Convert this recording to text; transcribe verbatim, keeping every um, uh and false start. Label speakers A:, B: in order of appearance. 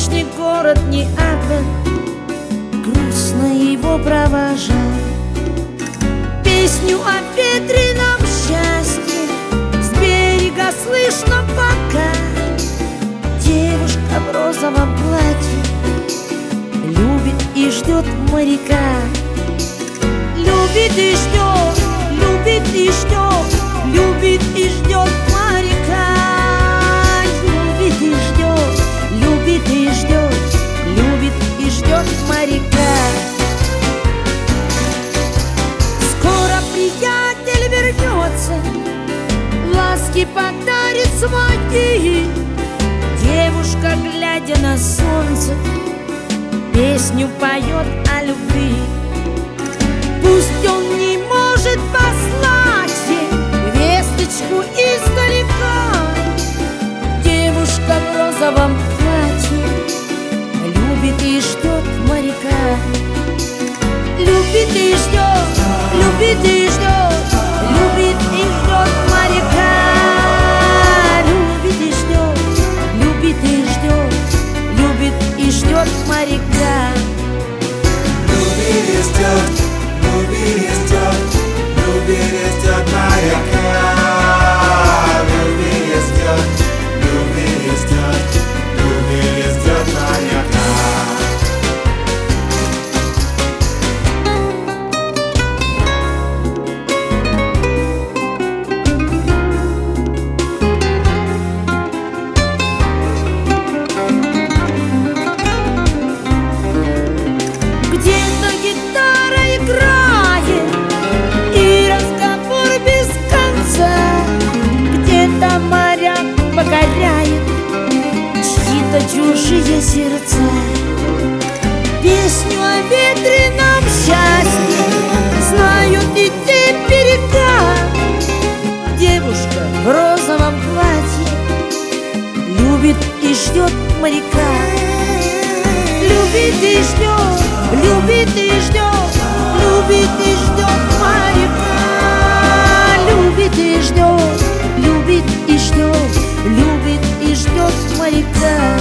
A: Солнечный город Неаполь грустно его провожал. Песню о ветреном счастье с берега слышно пока. Девушка в розовом платье любит и ждет моряка. Любит и ждет, любит и ждет, любит и ждет моряка. Любит и ждет, любит и ждет, любит и ждет моряка. Скоро приятель вернется, ласки подарит свои. Девушка, глядя на солнце, песню поет о любви. Пусть он не может послать ей весточку издалека, девушка в розовом платье любит и ждет моряка. Любит и ждет, любит и ждет, любит и ждет моряка. Любит и ждет, любит и ждет, любит и ждет моряка.
B: Любит и ждет, любит и ждет, любит и ждет моряка. Любит и ждет, любит и ждет, любит и ждет моряка.
A: Где-то гитара играет и разговор без конца. Где-то моряк покоряет чьи-то чужие сердца. Песню о ветреном счастье знают и те берега. Девушка в розовом платье любит и ждет моряка. Любит и ждет, любит и ждет, любит и ждет моряка. Любит и ждет, любит и ждет, любит и ждет моряка.